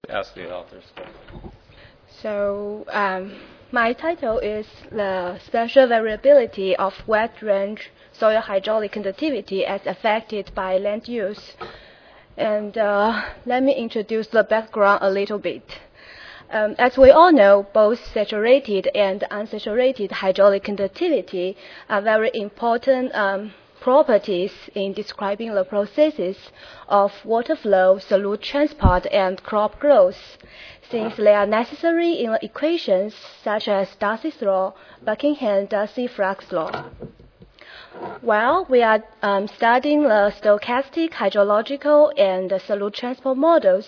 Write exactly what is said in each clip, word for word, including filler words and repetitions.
Ask the authors. So um, my title is The Spatial Variability of Wet Range Soil Hydraulic Conductivity as Affected by Land Use. And uh, let me introduce the background a little bit. Um, as we all know, both saturated and unsaturated hydraulic conductivity are very important um, properties in describing the processes of water flow, solute transport, and crop growth, since they are necessary in the equations such as Darcy's law, Buckingham-Darcy flux law. Well, we are um, studying the stochastic, hydrological, and the solute transport models.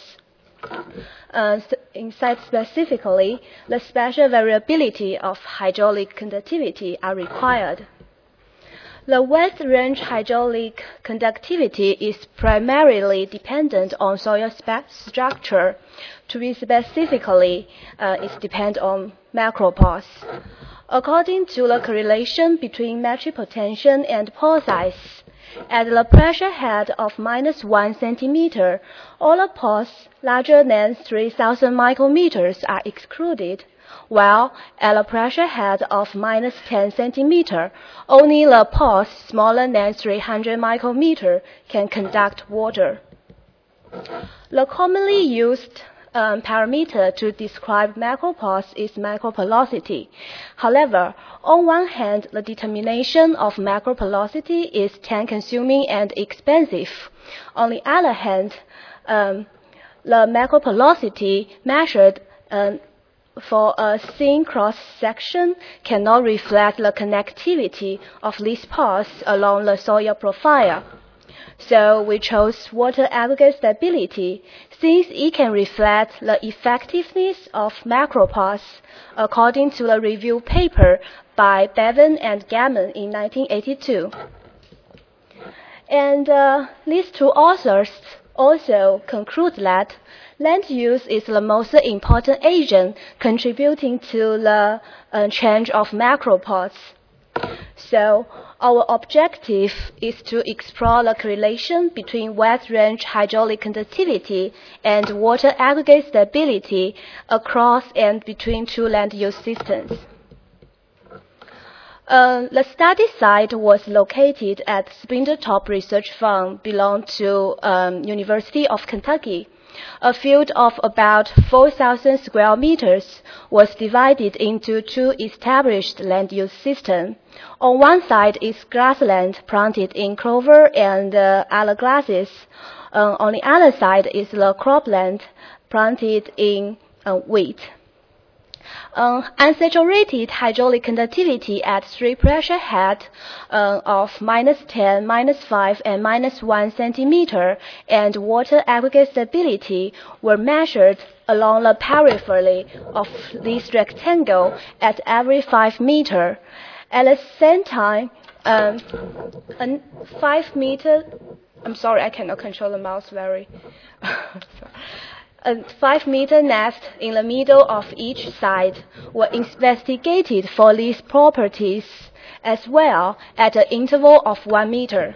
Uh, inside specifically, the spatial variability of hydraulic conductivity are required. The wet range hydraulic conductivity is primarily dependent on soil structure. To be specifically, uh, it depends on macropores. According to the correlation between metric potential and pore size, at the pressure head of minus one centimeter, all the pores larger than three thousand micrometers are excluded, while at the pressure head of minus ten centimeter, only the pores smaller than three hundred micrometers can conduct water. The commonly used Um, parameter to describe macropores is macroporosity. However, on one hand, the determination of macroporosity is time-consuming and expensive. On the other hand, um, the macroporosity measured um, for a thin cross-section cannot reflect the connectivity of these pores along the soil profile. So we chose water aggregate stability, since it can reflect the effectiveness of macropores, according to the review paper by Bevan and Gammon in nineteen eighty-two. And uh, these two authors also conclude that land use is the most important agent contributing to the uh, change of macropores. So our objective is to explore the correlation between wet range hydraulic conductivity and water aggregate stability across and between two land use systems. Uh, the study site was located at Spindletop Research Farm, belonging to um, University of Kentucky. A field of about four thousand square meters was divided into two established land use systems. On one side is grassland planted in clover and uh, other grasses. Uh, on the other side is the cropland planted in uh, wheat. Um, unsaturated hydraulic conductivity at three pressure head uh, of minus ten, minus five, and minus one centimeter, and water aggregate stability were measured along the periphery of this rectangle at every five meter. At the same time, um, a five meter. I'm sorry, I cannot control the mouse very. A five-meter nest in the middle of each side were investigated for these properties as well at an interval of one meter.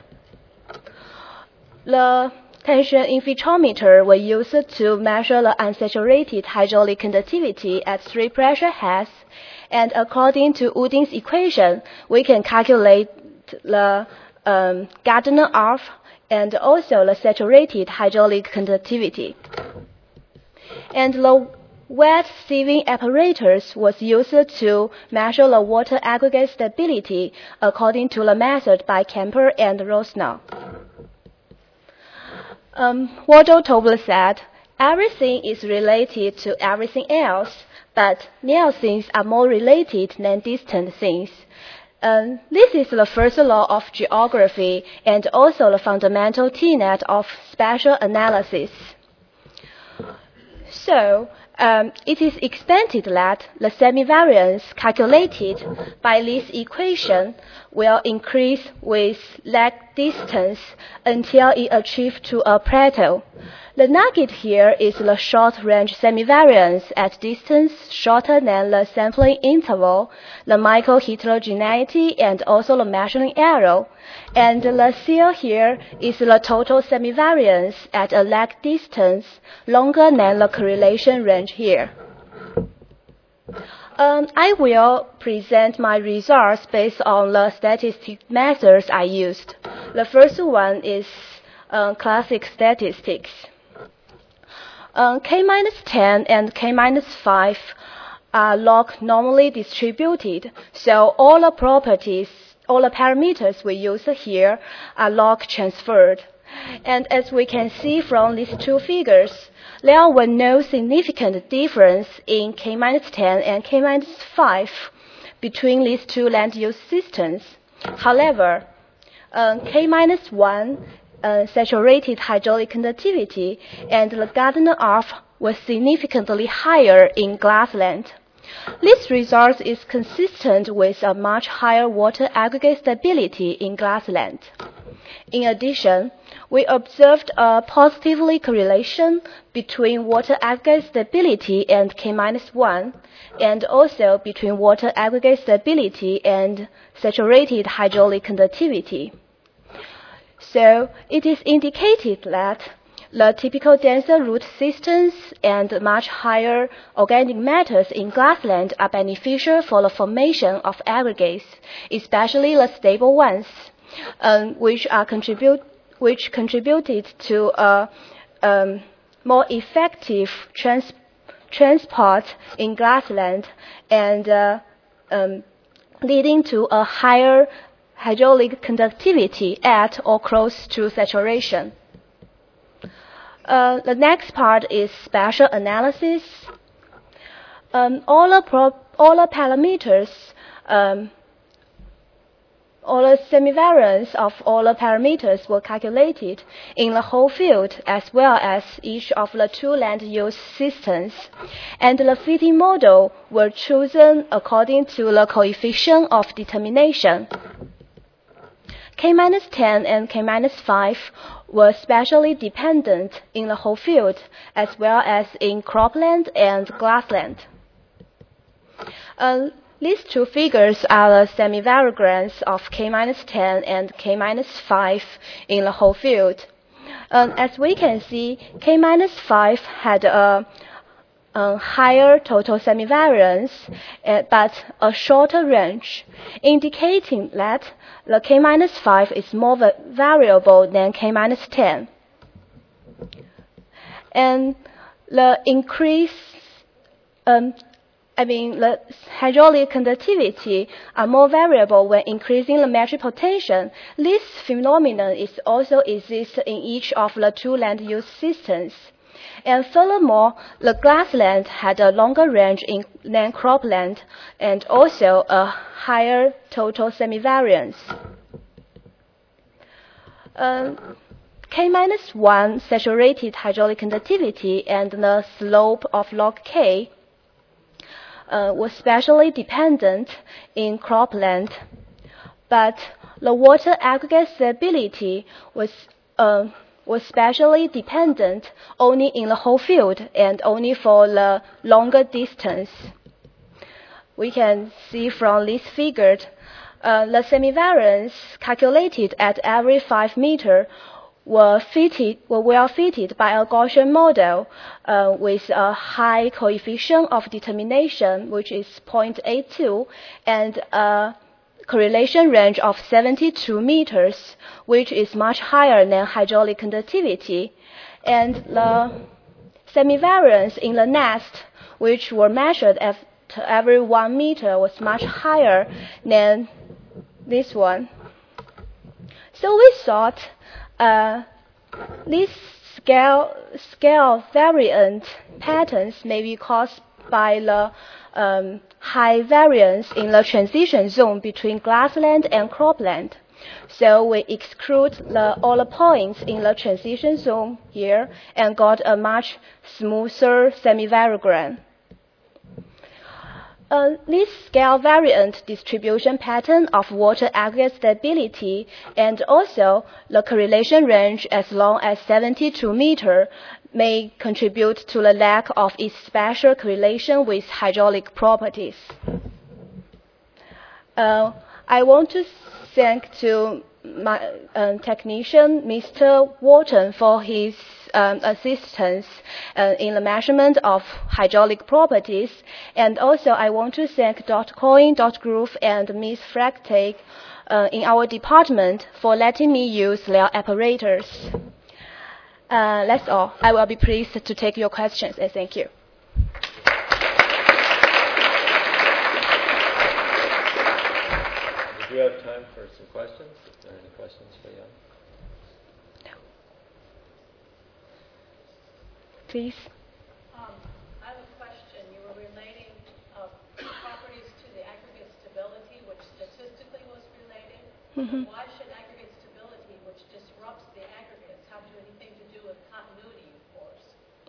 The tension infiltrometer was used to measure the unsaturated hydraulic conductivity at three pressure heads, and according to Woodin's equation, we can calculate the um, Gardner-Arf and also the saturated hydraulic conductivity. And the wet sieving apparatus was used to measure the water aggregate stability according to the method by Kemper and Rosner. Um, Waldo Tobler said, everything is related to everything else, but near things are more related than distant things. Um, this is the first law of geography and also the fundamental tenet of spatial analysis. So, um, it is expected that the semivariance calculated by this equation will increase with lag distance until it achieved to a plateau. The nugget here is the short-range semivariance at distance shorter than the sampling interval, the microheterogeneity, and also the measuring error. And the seal here is the total semivariance at a lag distance longer than the correlation range here. Um, I will present my results based on the statistic methods I used. The first one is uh, classic statistics. Um, K minus ten and K minus five are log normally distributed, so all the properties, all the parameters we use here are log transferred. And as we can see from these two figures, there were no significant difference in K minus ten and K minus five between these two land use systems. However, um, K minus one uh, saturated hydraulic conductivity and the Gardner F was significantly higher in grassland. This result is consistent with a much higher water aggregate stability in grassland. In addition, we observed a positively correlation between water aggregate stability and K minus one, and also between water aggregate stability and saturated hydraulic conductivity. So it is indicated that the typical denser root systems and much higher organic matters in grassland are beneficial for the formation of aggregates, especially the stable ones, um, which are contribute which contributed to a um, more effective trans transport in grassland and uh, um, leading to a higher hydraulic conductivity at or close to saturation. Uh, the next part is spatial analysis. Um, all the pro all the parameters, um, all the semivariance of all the parameters were calculated in the whole field as well as each of the two land use systems, and the fitting model were chosen according to the coefficient of determination. K minus ten and K minus five were spatially dependent in the whole field as well as in cropland and grassland. Uh, these two figures are the semivarograms of K minus ten and K minus five in the whole field. Um, as we can see, K minus five had a Um, higher total semivariance, uh, but a shorter range, indicating that the K minus five is more va variable than K minus ten. And the increase, um, I mean, the hydraulic conductivity are more variable when increasing the metric potential. This phenomenon is also exists in each of the two land use systems. And furthermore, the grassland had a longer range in, than cropland and also a higher total semivariance. Um, K minus one saturated hydraulic conductivity and the slope of log K uh, was spatially dependent in cropland, but the water aggregate stability was uh, was spatially dependent only in the whole field and only for the longer distance. We can see from this figure, uh, the semivariance calculated at every five meter were fitted, were well fitted by a Gaussian model uh, with a high coefficient of determination, which is zero point eight two, and a correlation range of seventy-two meters, which is much higher than hydraulic conductivity, and the semivariance in the nest, which were measured at every one meter, was much higher than this one. So we thought uh, these scale scale variant patterns may be caused by the um, high variance in the transition zone between grassland and cropland. So we exclude the, all the points in the transition zone here and got a much smoother semivarogram. Uh, this scale variant distribution pattern of water aggregate stability and also the correlation range as long as seventy-two meters may contribute to the lack of its spatial correlation with hydraulic properties. Uh, I want to thank to my uh, technician, Mister Wharton, for his um, assistance uh, in the measurement of hydraulic properties. And also I want to thank Doctor Coyne, Doctor Groove, and Miz Fractake uh, in our department for letting me use their apparatus. Uh, that's all. I will be pleased to take your questions, and thank you. Do you have time for some questions? If there are any questions for Jan? No. Please. Um, I have a question. You were relating uh, properties to the aggregate stability, which statistically was related. Mm-hmm. Why should aggregate stability, which disrupts the aggregates, have anything to do with continuity of force?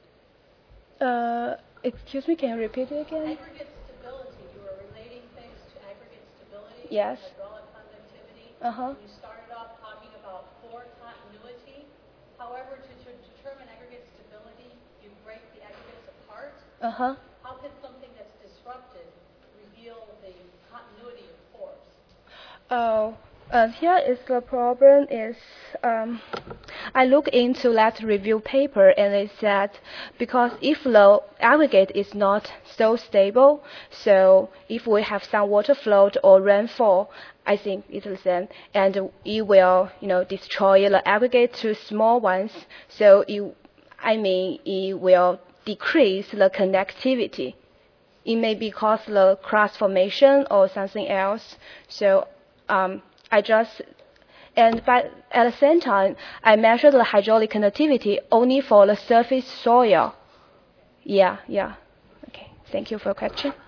Uh, excuse me, can you repeat it again? Aggregate stability. You were relating things to aggregate stability. Yes. Uh-huh. You started off talking about pore continuity. However, to, to determine aggregate stability, you break the aggregates apart. Uh-huh. How could something that's disrupted reveal the continuity of force? Oh, uh, here is the problem is um, I look into that review paper and it said because if the aggregate is not so stable, so if we have some water flow or rainfall, I think it's the same, and it will, you know, destroy the aggregate to small ones. So it, I mean, it will decrease the connectivity. It may be cause the crust formation or something else. So um, I just, and but at the same time, I measure the hydraulic conductivity only for the surface soil. Yeah, yeah. Okay. Thank you for your question.